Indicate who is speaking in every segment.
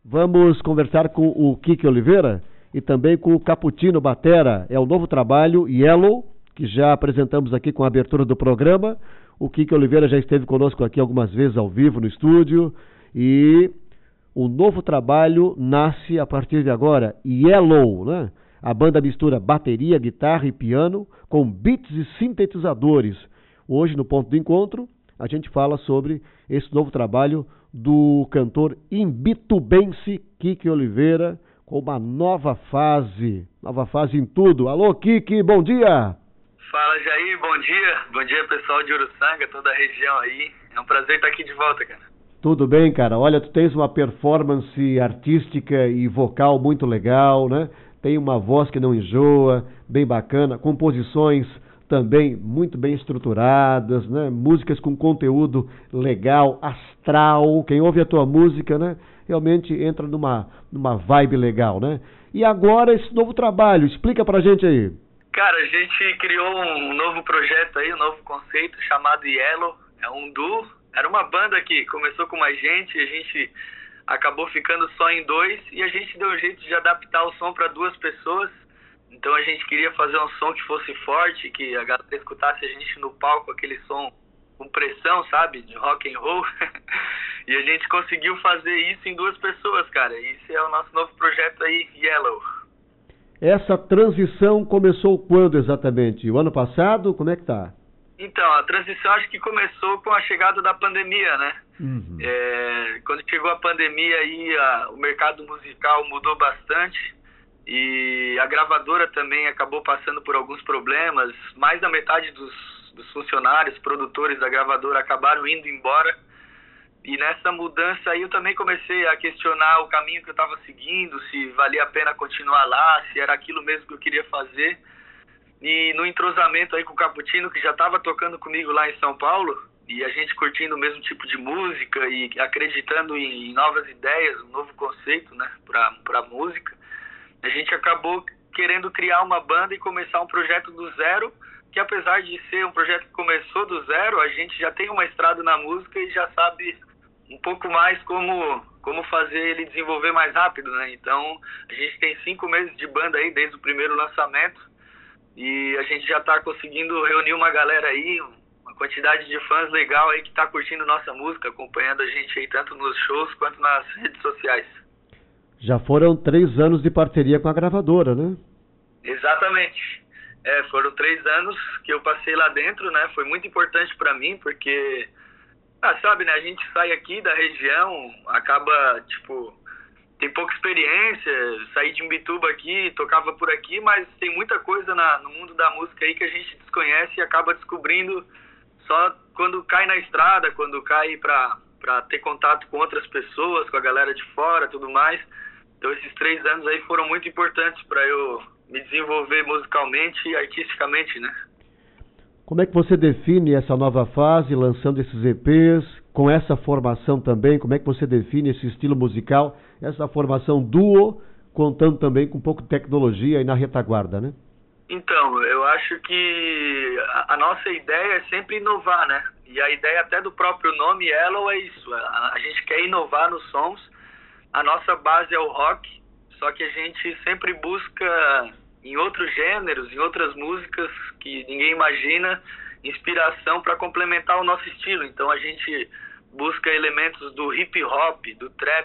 Speaker 1: Vamos conversar com o Kiki Oliveira e também com o Caputino Batera. É o novo trabalho Yellow, que já apresentamos aqui com a abertura do programa. O Kiki Oliveira já esteve conosco aqui algumas vezes ao vivo no estúdio. E o novo trabalho nasce a partir de agora, Yellow, né? A banda mistura bateria, guitarra e piano com beats e sintetizadores. Hoje, no Ponto do Encontro, a gente fala sobre esse novo trabalho do cantor imbitubense Kiki Oliveira, com uma nova fase em tudo. Alô, Kiki, bom dia!
Speaker 2: Fala, Jair, bom dia pessoal de Uruçanga, toda a região aí. É um prazer estar aqui de volta, cara.
Speaker 1: Tudo bem, cara. Olha, tu tens uma performance artística e vocal muito legal, né? Tem uma voz que não enjoa, bem bacana, composições também muito bem estruturadas, né? Músicas com conteúdo legal, astral. Quem ouve a tua música, né? Realmente entra numa vibe legal, né? E agora esse novo trabalho, explica pra gente aí.
Speaker 2: Cara, a gente criou um novo projeto aí, um novo conceito chamado Yellow. É um duo, era uma banda que começou com mais gente, a gente acabou ficando só em dois e a gente deu um jeito de adaptar o som para duas pessoas. Então a gente queria fazer um som que fosse forte, que a galera escutasse a gente no palco, aquele som com pressão, sabe, de rock and roll. E a gente conseguiu fazer isso em duas pessoas, cara. E esse é o nosso novo projeto aí, Yellow.
Speaker 1: Essa transição começou quando exatamente? O ano passado? Como é que tá?
Speaker 2: Então, a transição acho que começou com a chegada da pandemia, né?
Speaker 1: Uhum.
Speaker 2: Quando chegou a pandemia aí, o mercado musical mudou bastante e a gravadora também acabou passando por alguns problemas. Mais da metade dos funcionários, produtores da gravadora acabaram indo embora. E nessa mudança aí eu também comecei a questionar o caminho que eu estava seguindo, se valia a pena continuar lá, se era aquilo mesmo que eu queria fazer. E no entrosamento aí com o Caputino, que já estava tocando comigo lá em São Paulo, e a gente curtindo o mesmo tipo de música e acreditando em novas ideias, um novo conceito, né, para música, a gente acabou querendo criar uma banda e começar um projeto do zero, que apesar de ser um projeto que começou do zero, a gente já tem uma estrada na música e já sabe um pouco mais como fazer ele desenvolver mais rápido, né? Então, a gente tem 5 meses de banda aí, desde o primeiro lançamento, e a gente já está conseguindo reunir uma galera aí, uma quantidade de fãs legal aí que está curtindo nossa música, acompanhando a gente aí tanto nos shows quanto nas redes sociais.
Speaker 1: Já foram 3 anos de parceria com a gravadora, né?
Speaker 2: Exatamente. Foram 3 anos que eu passei lá dentro, né? Foi muito importante para mim, porque, sabe, né? A gente sai aqui da região, acaba, tem pouca experiência, saí de Imbituba aqui, tocava por aqui, mas tem muita coisa no mundo da música aí que a gente desconhece e acaba descobrindo só quando cai na estrada, quando cai pra ter contato com outras pessoas, com a galera de fora, tudo mais. Então esses 3 anos aí foram muito importantes para eu me desenvolver musicalmente e artisticamente, né?
Speaker 1: Como é que você define essa nova fase, lançando esses EPs, com essa formação também? Como é que você define esse estilo musical, essa formação duo, contando também com um pouco de tecnologia aí na retaguarda, né?
Speaker 2: Então, eu acho que a nossa ideia é sempre inovar, né? E a ideia até do próprio nome Yellow é isso. A gente quer inovar nos sons. A nossa base é o rock, só que a gente sempre busca em outros gêneros, em outras músicas que ninguém imagina, inspiração para complementar o nosso estilo. Então a gente busca elementos do hip hop, do trap,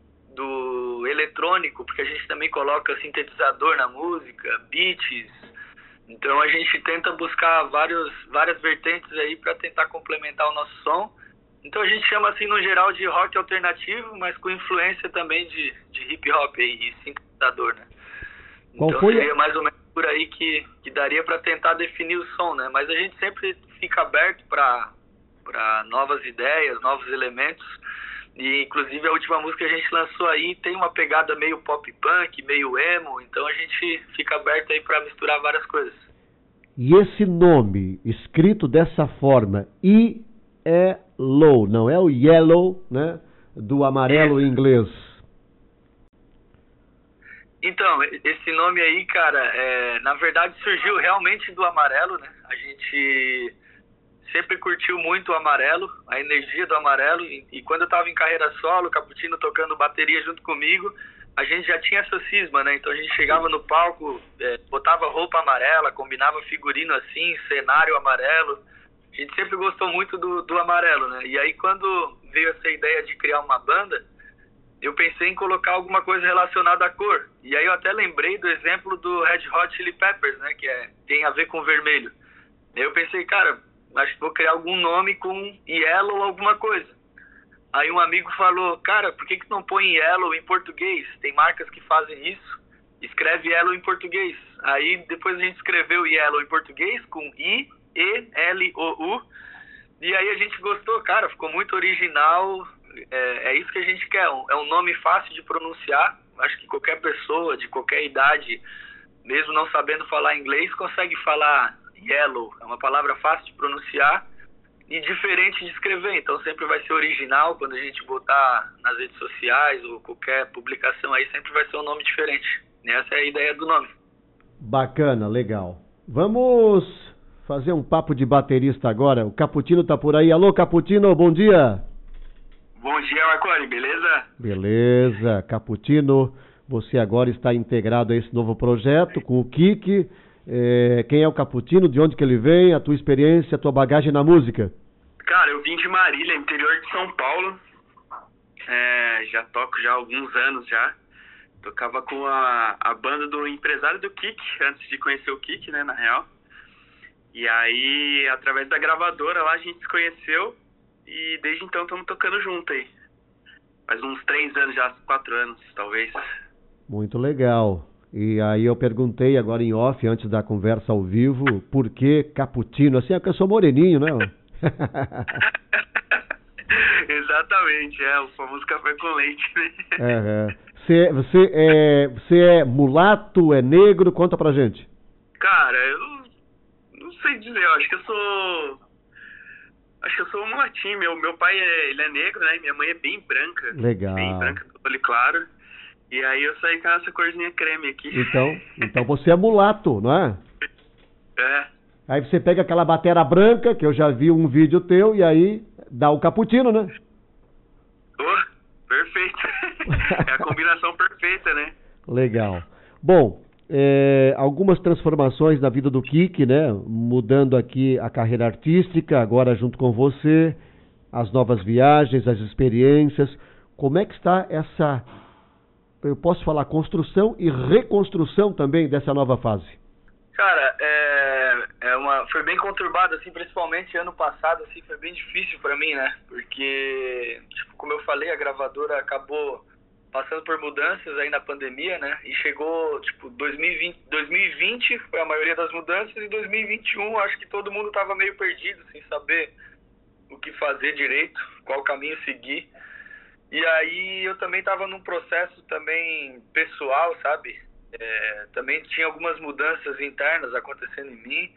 Speaker 2: do eletrônico, porque a gente também coloca sintetizador na música, beats. Então a gente tenta buscar várias vertentes aí para tentar complementar o nosso som. Então a gente chama assim no geral de rock alternativo, mas com influência também de hip hop e sintetizador, né? Então seria mais ou menos por aí que daria para tentar definir o som, né? Mas a gente sempre fica aberto para novas ideias, novos elementos. E inclusive a última música que a gente lançou aí tem uma pegada meio pop punk, meio emo. Então a gente fica aberto aí para misturar várias coisas.
Speaker 1: E esse nome escrito dessa forma, Yellow, não é o yellow, né? Do amarelo em inglês.
Speaker 2: Então, esse nome aí, cara, na verdade surgiu realmente do amarelo, né? A gente sempre curtiu muito o Amarelo, a energia do Amarelo, e quando eu tava em carreira solo, o Caputino tocando bateria junto comigo, a gente já tinha essa cisma, né? Então a gente chegava no palco, botava roupa amarela, combinava figurino assim, cenário amarelo. A gente sempre gostou muito do Amarelo, né? E aí quando veio essa ideia de criar uma banda, eu pensei em colocar alguma coisa relacionada à cor. E aí eu até lembrei do exemplo do Red Hot Chili Peppers, né? Que tem a ver com vermelho. Aí eu pensei, cara, acho que vou criar algum nome com Yellow ou alguma coisa. Aí um amigo falou, cara, por que não põe Yellow em português? Tem marcas que fazem isso. Escreve Yellow em português. Aí depois a gente escreveu Yellow em português com I-E-L-O-U. E aí a gente gostou, cara, ficou muito original. É isso que a gente quer. É um nome fácil de pronunciar. Acho que qualquer pessoa de qualquer idade, mesmo não sabendo falar inglês, consegue falar Yellow. É uma palavra fácil de pronunciar e diferente de escrever, então sempre vai ser original. Quando a gente botar nas redes sociais ou qualquer publicação aí, sempre vai ser um nome diferente. Essa é a ideia do nome.
Speaker 1: Bacana, legal. Vamos fazer um papo de baterista agora. O Caputino tá por aí. Alô, Caputino, bom dia.
Speaker 2: Bom dia, Marconi, beleza?
Speaker 1: Beleza, Caputino, você agora está integrado a esse novo projeto com o Kiki. Quem é o Caputino, de onde que ele vem, a tua experiência, a tua bagagem na música?
Speaker 2: Cara, eu vim de Marília, interior de São Paulo. Já toco já há alguns anos já. Tocava com a banda do empresário do Kiki, antes de conhecer o Kiki, né, na real. E aí, através da gravadora lá, a gente se conheceu e desde então estamos tocando junto aí. Faz uns 3 anos já, 4 anos, talvez.
Speaker 1: Muito legal. E aí eu perguntei agora em off, antes da conversa ao vivo, por que Caputino? Assim, é que eu sou moreninho, né?
Speaker 2: Exatamente, o famoso café com leite,
Speaker 1: né? Você é mulato, é negro? Conta pra gente.
Speaker 2: Cara, eu não sei dizer, eu acho que eu sou um mulatinho. Meu pai ele é negro, né? Minha mãe é bem branca.
Speaker 1: Legal.
Speaker 2: Bem branca, olho claro. E aí eu saí com essa corzinha creme aqui.
Speaker 1: Então você é mulato, não é? Aí você pega aquela batera branca, que eu já vi um vídeo teu, e aí dá o Caputino, né?
Speaker 2: Perfeito. É a combinação perfeita, né?
Speaker 1: Legal. Bom, algumas transformações na vida do Kiki, né? Mudando aqui a carreira artística, agora junto com você, as novas viagens, as experiências. Como é que está essa... eu posso falar construção e reconstrução também dessa nova fase?
Speaker 2: Cara, foi bem conturbado, assim, principalmente ano passado, assim, foi bem difícil pra mim, né? Porque, tipo, como eu falei, a gravadora acabou passando por mudanças aí na pandemia, né? E chegou, tipo, 2020 foi a maioria das mudanças, e 2021 acho que todo mundo tava meio perdido, sem saber o que fazer direito, qual caminho seguir. E aí eu também estava num processo também pessoal, sabe? Também tinha algumas mudanças internas acontecendo em mim.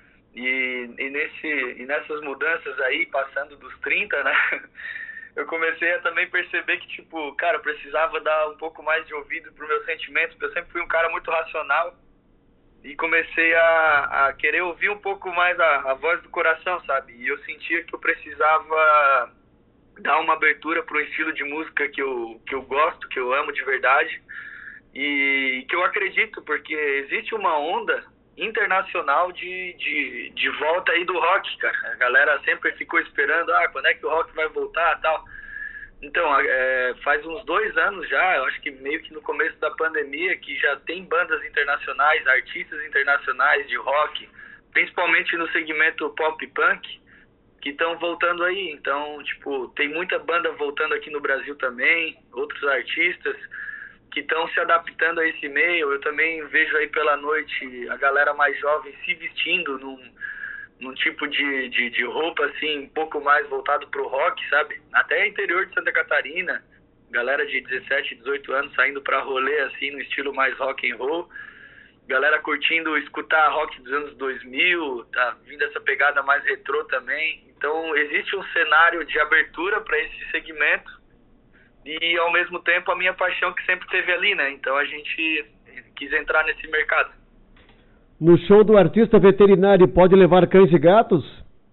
Speaker 2: E nessas mudanças aí, passando dos 30, né? Eu comecei a também perceber que, tipo, cara, eu precisava dar um pouco mais de ouvido pro meu sentimento, porque eu sempre fui um cara muito racional. E comecei a querer ouvir um pouco mais a voz do coração, sabe? E eu sentia que eu precisava dar uma abertura para um estilo de música que eu gosto, que eu amo de verdade, e que eu acredito, porque existe uma onda internacional de volta aí do rock, cara. A galera sempre ficou esperando, quando é que o rock vai voltar, tal. Então, faz uns 2 anos já, eu acho que meio que no começo da pandemia, que já tem bandas internacionais, artistas internacionais de rock, principalmente no segmento pop punk, que estão voltando aí. Então, tipo, tem muita banda voltando aqui no Brasil também, outros artistas que estão se adaptando a esse meio. Eu também vejo aí pela noite a galera mais jovem se vestindo num tipo de roupa, assim, um pouco mais voltado pro rock, sabe? Até interior de Santa Catarina, galera de 17, 18 anos saindo pra rolê, assim, no estilo mais rock and roll. Galera curtindo escutar rock dos anos 2000, tá vindo essa pegada mais retrô também. Então, existe um cenário de abertura para esse segmento e, ao mesmo tempo, a minha paixão que sempre teve ali, né? Então, a gente quis entrar nesse mercado.
Speaker 1: No show do artista veterinário, pode levar cães e gatos?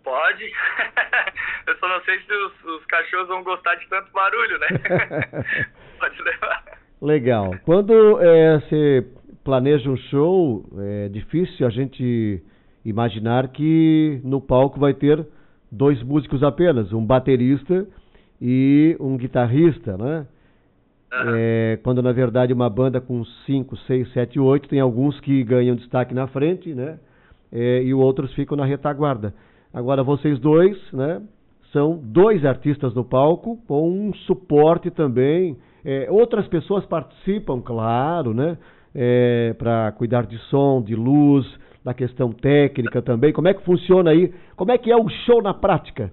Speaker 2: Pode. Eu só não sei se os cachorros vão gostar de tanto barulho, né? Pode levar.
Speaker 1: Legal. Quando você planeja um show, é difícil a gente imaginar que no palco vai ter 2 músicos apenas, um baterista e um guitarrista, né? Quando na verdade uma banda com 5, 6, 7, 8, tem alguns que ganham destaque na frente, né? E outros ficam na retaguarda. Agora vocês dois, né? São 2 artistas no palco, com um suporte também. Outras pessoas participam, claro, né? Para cuidar de som, de luz, da questão técnica também. Como é que funciona aí? Como é que é o show na prática?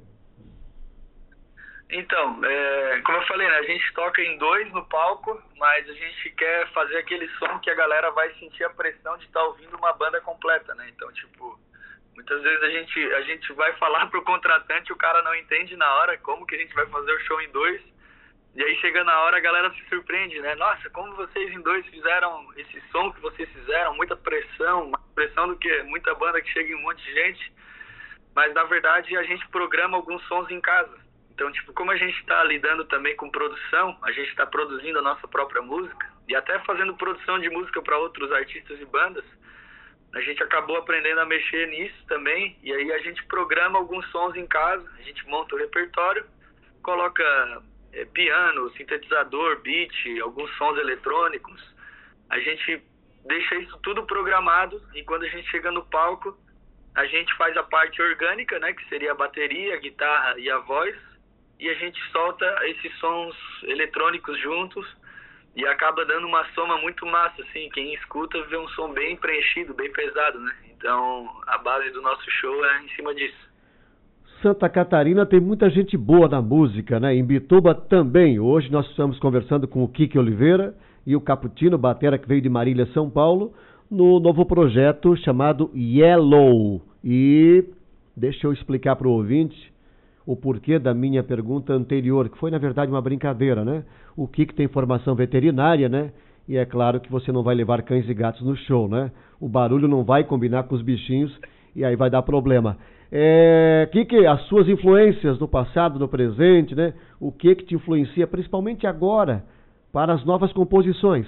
Speaker 2: Então, como eu falei, né, a gente toca em 2 no palco, mas a gente quer fazer aquele som que a galera vai sentir a pressão de estar ouvindo uma banda completa, né? Então, tipo, muitas vezes a gente vai falar pro contratante, o cara não entende na hora como que a gente vai fazer o show em 2, e aí chega na hora a galera se surpreende, né? Nossa, como vocês em 2 fizeram esse som que vocês fizeram, muita pressão, mais pressão do que muita banda que chega em um monte de gente, mas na verdade a gente programa alguns sons em casa. Então, tipo, como a gente está lidando também com produção, a gente está produzindo a nossa própria música e até fazendo produção de música para outros artistas e bandas, a gente acabou aprendendo a mexer nisso também, e aí a gente programa alguns sons em casa, a gente monta o repertório, coloca piano, sintetizador, beat, alguns sons eletrônicos, a gente deixa isso tudo programado e quando a gente chega no palco, a gente faz a parte orgânica, né, que seria a bateria, a guitarra e a voz, e a gente solta esses sons eletrônicos juntos e acaba dando uma soma muito massa, assim, quem escuta vê um som bem preenchido, bem pesado, né? Então, a base do nosso show é em cima disso.
Speaker 1: Santa Catarina tem muita gente boa na música, né? Em Bituba também. Hoje nós estamos conversando com o Kiki Oliveira e o Caputino, batera que veio de Marília, São Paulo, no novo projeto chamado Yellow. E deixa eu explicar para o ouvinte o porquê da minha pergunta anterior, que foi na verdade uma brincadeira, né? O Kiki tem formação veterinária, né? E é claro que você não vai levar cães e gatos no show, né? O barulho não vai combinar com os bichinhos e aí vai dar problema. Kiki, as suas influências no passado, no presente, né? O que te influencia, principalmente agora, para as novas composições?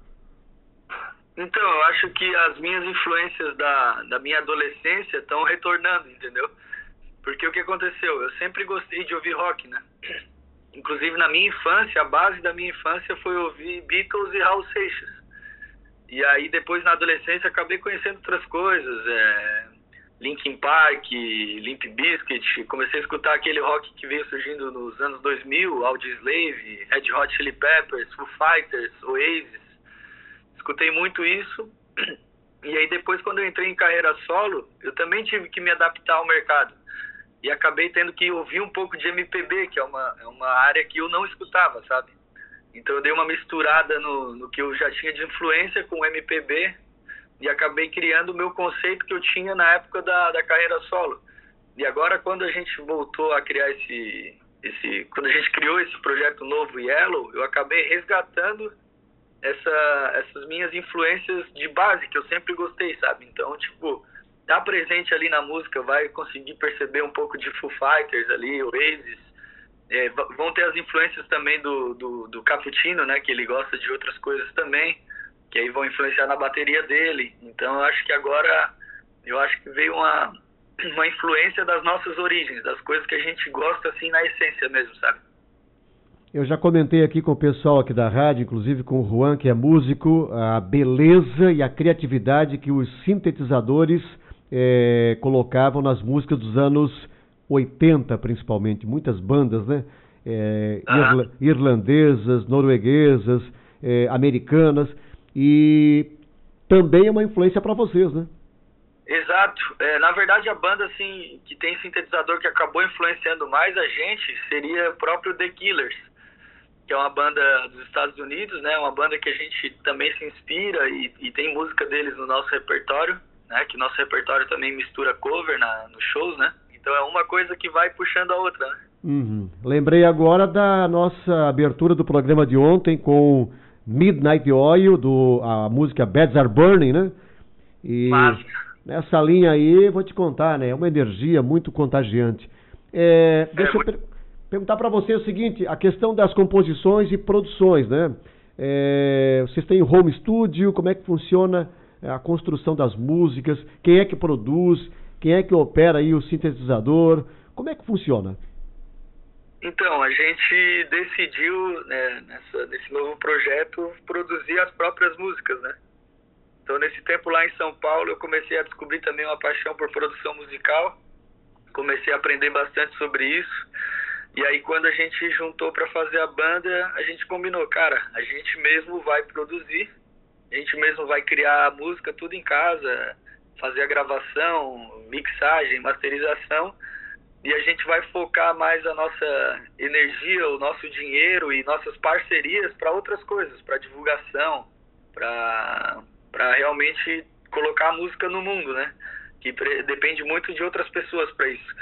Speaker 2: Então, eu acho que as minhas influências da minha adolescência estão retornando, entendeu? Porque o que aconteceu? Eu sempre gostei de ouvir rock, né? Inclusive na minha infância, a base da minha infância foi ouvir Beatles e Raul Seixas. E aí depois na adolescência acabei conhecendo outras coisas, Linkin Park, Limp Bizkit, comecei a escutar aquele rock que veio surgindo nos anos 2000, Audioslave, Red Hot Chili Peppers, Foo Fighters, Oasis. Escutei muito isso. E aí depois quando eu entrei em carreira solo, eu também tive que me adaptar ao mercado. E acabei tendo que ouvir um pouco de MPB, que é uma área que eu não escutava, sabe? Então eu dei uma misturada no que eu já tinha de influência com o MPB e acabei criando o meu conceito que eu tinha na época da carreira solo. E agora quando a gente voltou a criar quando a gente criou esse projeto novo Yellow, eu acabei resgatando essas minhas influências de base que eu sempre gostei, sabe? Então, tipo, tá presente ali na música, vai conseguir perceber um pouco de Foo Fighters ali, Oasis, vão ter as influências também do Caputino, né, que ele gosta de outras coisas também, que aí vão influenciar na bateria dele. Então eu acho que agora, veio uma influência das nossas origens, das coisas que a gente gosta assim na essência mesmo, sabe?
Speaker 1: Eu já comentei aqui com o pessoal aqui da rádio, inclusive com o Juan, que é músico, a beleza e a criatividade que os sintetizadores colocavam nas músicas dos anos 80, principalmente. Muitas bandas, né? Irlandesas, norueguesas, americanas, e também é uma influência para vocês, né?
Speaker 2: Exato. Na verdade, a banda assim, que tem sintetizador que acabou influenciando mais a gente seria o próprio The Killers, que é uma banda dos Estados Unidos, né? Uma banda que a gente também se inspira e tem música deles no nosso repertório, né? Que nosso repertório também mistura cover nos shows, né? Então é uma coisa que vai puxando a outra, né?
Speaker 1: Uhum. Lembrei agora da nossa abertura do programa de ontem com Midnight Oil, a música Beds Are Burning, né? Nessa linha aí, vou te contar, né? É uma energia muito contagiante. Deixa eu perguntar para você o seguinte, a questão das composições e produções, né? Vocês têm home studio, como é que funciona a construção das músicas? Quem é que produz? Quem é que opera aí o sintetizador? Como é que funciona?
Speaker 2: Então, a gente decidiu, né, nesse novo projeto, produzir as próprias músicas, né? Então, nesse tempo lá em São Paulo, eu comecei a descobrir também uma paixão por produção musical. Comecei a aprender bastante sobre isso. E aí, quando a gente juntou para fazer a banda, a gente combinou, cara, a gente mesmo vai produzir, a gente mesmo vai criar a música tudo em casa, fazer a gravação, mixagem, masterização, e a gente vai focar mais a nossa energia, o nosso dinheiro e nossas parcerias para outras coisas, para divulgação, para realmente colocar a música no mundo, né? Que depende muito de outras pessoas para isso.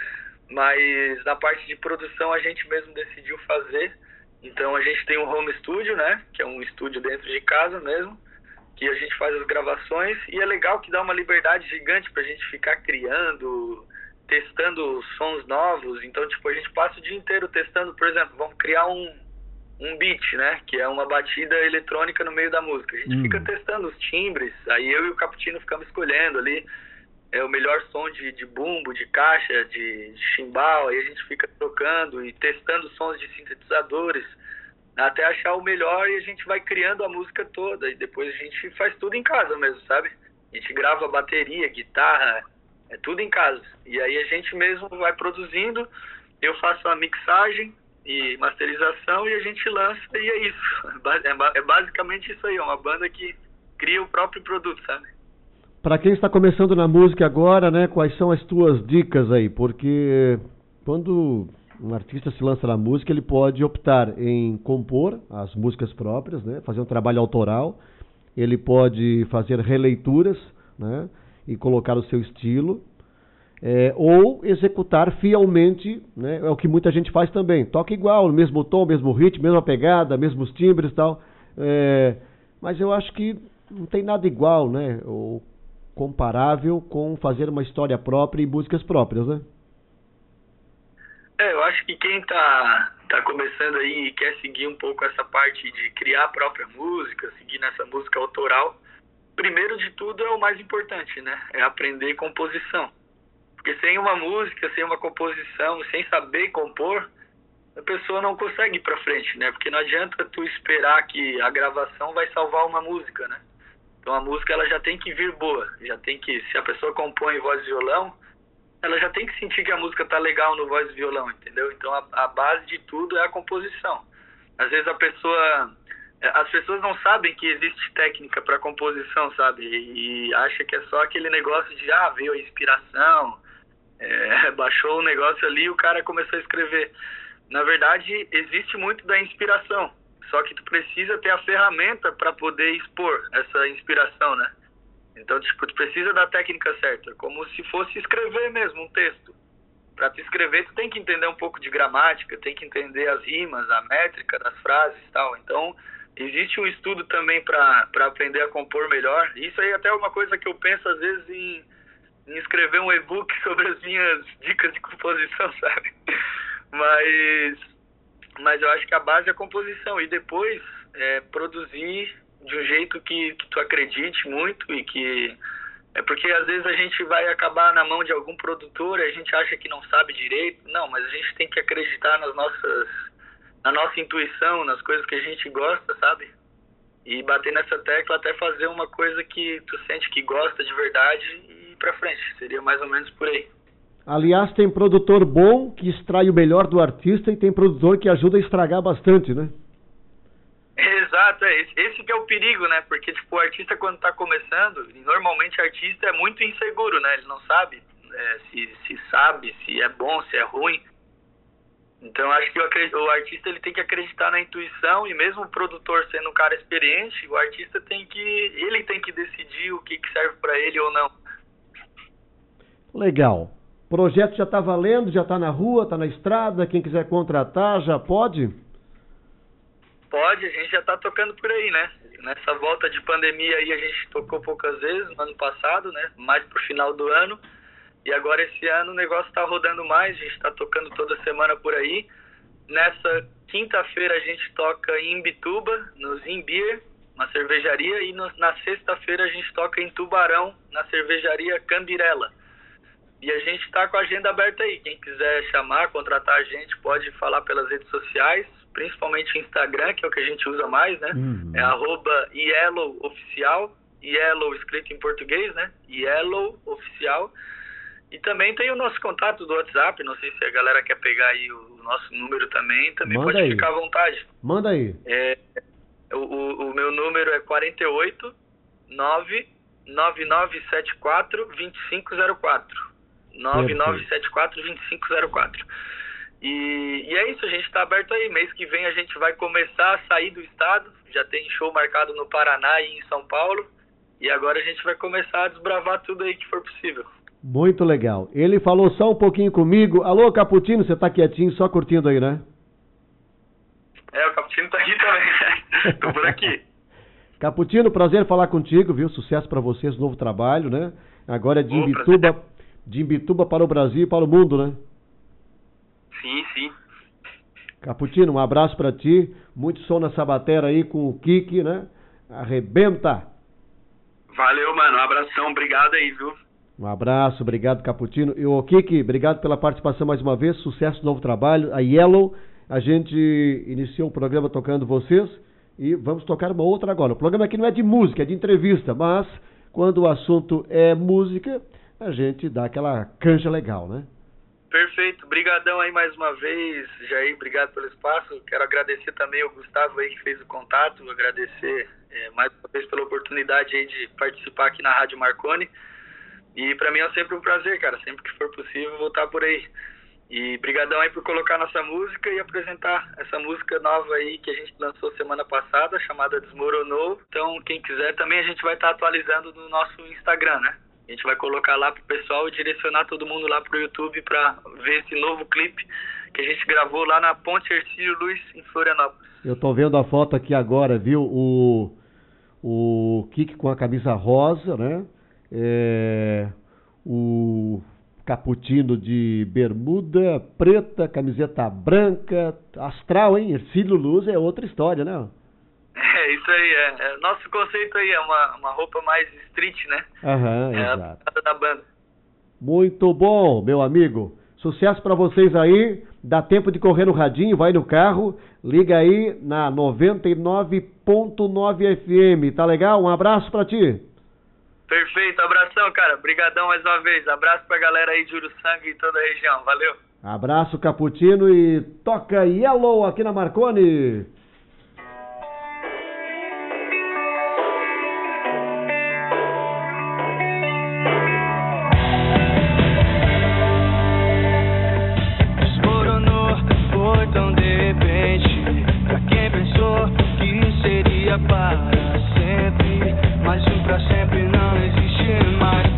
Speaker 2: Mas na parte de produção a gente mesmo decidiu fazer. Então a gente tem um home studio, né? Que é um estúdio dentro de casa mesmo, que a gente faz as gravações, e é legal que dá uma liberdade gigante pra gente ficar criando, testando sons novos. Então, tipo, a gente passa o dia inteiro testando, por exemplo, vamos criar um beat, né? Que é uma batida eletrônica no meio da música. A gente fica testando os timbres, aí eu e o Caputino ficamos escolhendo ali o melhor som de bumbo, de caixa, de chimbal, aí a gente fica tocando e testando sons de sintetizadores, até achar o melhor, e a gente vai criando a música toda, e depois a gente faz tudo em casa mesmo, sabe? A gente grava bateria, guitarra, tudo em casa. E aí a gente mesmo vai produzindo, eu faço a mixagem e masterização e a gente lança, e é isso. É basicamente isso aí, é uma banda que cria o próprio produto, sabe?
Speaker 1: Para quem está começando na música agora, né, quais são as tuas dicas aí? Porque quando um artista se lança na música, ele pode optar em compor as músicas próprias, né, fazer um trabalho autoral, ele pode fazer releituras, né, e colocar o seu estilo, ou executar fielmente, né, é o que muita gente faz também, toca igual, mesmo tom, mesmo ritmo, mesma pegada, mesmos timbres e tal, mas eu acho que não tem nada igual, né, ou comparável com fazer uma história própria e músicas próprias, né?
Speaker 2: Eu acho que quem tá começando aí e quer seguir um pouco essa parte de criar a própria música, seguir nessa música autoral, primeiro de tudo é o mais importante, né? É aprender composição. Porque sem uma música, sem uma composição, sem saber compor, a pessoa não consegue ir pra frente, né? Porque não adianta tu esperar que a gravação vai salvar uma música, né? Então a música ela já tem que vir boa, já tem que, se a pessoa compõe voz e violão, ela já tem que sentir que a música tá legal no voz e violão, entendeu? Então a base de tudo é a composição. Às vezes as pessoas não sabem que existe técnica para composição, sabe? E acha que é só aquele negócio de veio a inspiração, baixou um negócio ali e o cara começou a escrever. Na verdade, existe muito da inspiração. Só que tu precisa ter a ferramenta para poder expor essa inspiração, né? Então, tipo, tu precisa da técnica certa, como se fosse escrever mesmo um texto. Para tu escrever, tu tem que entender um pouco de gramática, tem que entender as rimas, a métrica das frases e tal. Então, existe um estudo também para aprender a compor melhor. Isso aí até é uma coisa que eu penso, às vezes, em escrever um e-book sobre as minhas dicas de composição, sabe? Mas eu acho que a base é a composição, e depois produzir de um jeito que tu acredite muito, e que porque às vezes a gente vai acabar na mão de algum produtor e a gente acha que não sabe direito. Não, mas a gente tem que acreditar na nossa intuição, nas coisas que a gente gosta, sabe? E bater nessa tecla até fazer uma coisa que tu sente que gosta de verdade e ir pra frente. Seria mais ou menos por aí.
Speaker 1: Aliás, tem produtor bom que extrai o melhor do artista e tem produtor que ajuda a estragar bastante, né?
Speaker 2: Exato, esse que é o perigo, né? Porque, tipo, o artista quando tá começando, normalmente o artista é muito inseguro, né? Ele não sabe se sabe, se é bom, se é ruim. Então, acho que o artista ele tem que acreditar na intuição, e mesmo o produtor sendo um cara experiente, o artista tem que decidir o que serve pra ele ou não.
Speaker 1: Legal. O projeto já está valendo, já está na rua, está na estrada, quem quiser contratar já pode?
Speaker 2: Pode, a gente já tá tocando por aí, né? Nessa volta de pandemia aí a gente tocou poucas vezes no ano passado, né? Mais pro final do ano. E agora esse ano o negócio tá rodando mais, a gente tá tocando toda semana por aí. Nessa quinta-feira a gente toca em Imbituba, no Zimbier, na cervejaria. E na sexta-feira a gente toca em Tubarão, na cervejaria Cambirela. E a gente tá com a agenda aberta aí. Quem quiser chamar, contratar a gente, pode falar pelas redes sociais. Principalmente o Instagram, que é o que a gente usa mais, né? É @YellowOficial, Yellow escrito em português, né? Yellow Oficial. E também tem o nosso contato do WhatsApp, não sei se a galera quer pegar aí o nosso número também
Speaker 1: Manda
Speaker 2: pode
Speaker 1: aí.
Speaker 2: Ficar à vontade.
Speaker 1: Manda aí.
Speaker 2: O meu número é 48 99974 2504. 9974 2504. E é isso, a gente tá aberto aí. Mês que vem a gente vai começar a sair do estado. Já tem show marcado no Paraná e em São Paulo. E agora a gente vai começar a desbravar tudo aí que for possível.
Speaker 1: Muito legal. Ele falou só um pouquinho comigo. Alô, Caputino, você tá quietinho, só curtindo aí, né?
Speaker 2: O Caputino tá aqui também. Tô por aqui.
Speaker 1: Caputino, prazer falar contigo, viu? Sucesso pra vocês, novo trabalho, né? Agora é de Imbituba para o Brasil e para o mundo, né?
Speaker 2: Sim.
Speaker 1: Caputino, um abraço pra ti. Muito som nessa bateria aí com o Kiki, né? Arrebenta!
Speaker 2: Valeu, mano. Um abração. Obrigado aí, viu?
Speaker 1: Um abraço, obrigado, Caputino. E o Kiki, obrigado pela participação mais uma vez. Sucesso no novo trabalho. A Yellow, a gente iniciou o programa tocando vocês e vamos tocar uma outra agora. O programa aqui não é de música, é de entrevista, mas quando o assunto é música, a gente dá aquela canja legal, né?
Speaker 2: Perfeito, brigadão aí mais uma vez, Jair, obrigado pelo espaço. Quero agradecer também ao Gustavo aí que fez o contato, agradecer mais uma vez pela oportunidade aí de participar aqui na Rádio Marconi. E pra mim é sempre um prazer, cara, sempre que for possível vou estar por aí. E brigadão aí por colocar nossa música e apresentar essa música nova aí que a gente lançou semana passada, chamada Desmoronou. Então quem quiser também a gente vai estar atualizando no nosso Instagram, né? A gente vai colocar lá pro pessoal e direcionar todo mundo lá pro YouTube pra ver esse novo clipe que a gente gravou lá na Ponte Hercílio Luz, em Florianópolis.
Speaker 1: Eu tô vendo a foto aqui agora, viu? O Kiki com a camisa rosa, né? O Caputino de bermuda preta, camiseta branca, astral, hein? Hercílio Luz é outra história, né?
Speaker 2: Isso aí, nosso conceito aí é uma roupa mais street, né?
Speaker 1: Exato.
Speaker 2: A da banda.
Speaker 1: Muito bom, meu amigo. Sucesso pra vocês aí. Dá tempo de correr no radinho, vai no carro, liga aí na 99.9 FM, tá legal? Um abraço pra ti.
Speaker 2: Perfeito, abração, cara. Obrigadão mais uma vez. Abraço pra galera aí de Uruçanga e toda a região. Valeu.
Speaker 1: Abraço, Caputino, e toca Yellow aqui na Marconi.
Speaker 3: Para sempre, mas o pra sempre não existe mais.